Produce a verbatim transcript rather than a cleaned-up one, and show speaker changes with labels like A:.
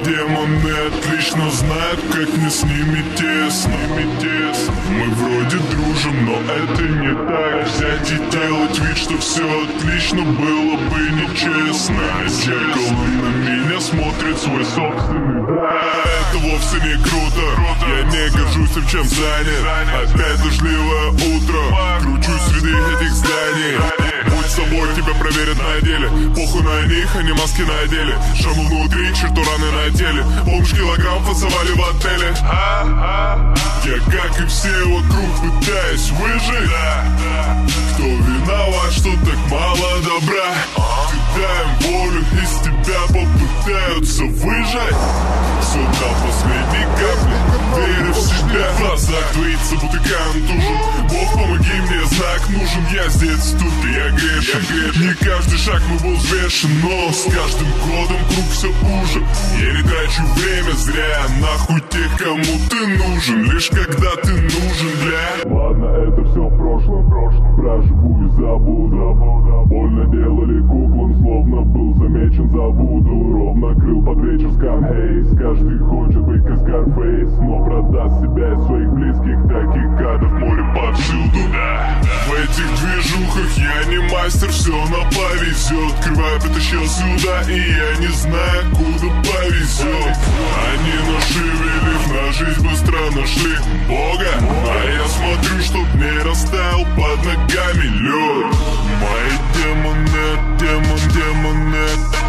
A: демоны отлично знают, как мне с ними тесно. Мы вроде дружим, но это не так. Взять и делать вид, что все отлично, было бы нечестно. Зеркало на меня смотрит свой собственный брат. Это вовсе не круто, я не горжусь тем, чем занят. Опять дождливое утро, кручусь среди этих зданий. Будь собой, тебя проверят на деле. Похуй на них, они маски надели. Шаму внутри, черту раны на теле. Помнишь, килограмм фасовали в отеле? Я, как и все вокруг, пытаюсь выжить. Кто виноват, что так мало добра? Кидаем волю, из тебя попытаются выжать. Все до последней капли, верю в себя. В глазах двоится, будто контужен. Бог, помоги мне, знак нужен. Я здесь, тут и я грешен. Не каждый шаг мой был взвешен, но с каждым годом круг все уже. Я не трачу время зря, нахуй тех, кому ты нужен. Лишь когда ты нужен для... Ладно, это все в прошлом, прошлом. Проживу и забуду. Больно делали куклам, словно был замечен за вуду. Ровно крыл под вечер сканхейс. Каждый хочет быть как Скарфейс, но продаст себя и своих близких. Таких гадов море повсюду. В этих движухах я не мастер, все на повезет. Крывая притащил сюда, и я не знаю, куда повезет. Они нашевелив, на жизнь быстро нашли Бога. А я смотрю, чтоб не растаял под ногами лед. Мои демоны, демон, демоны.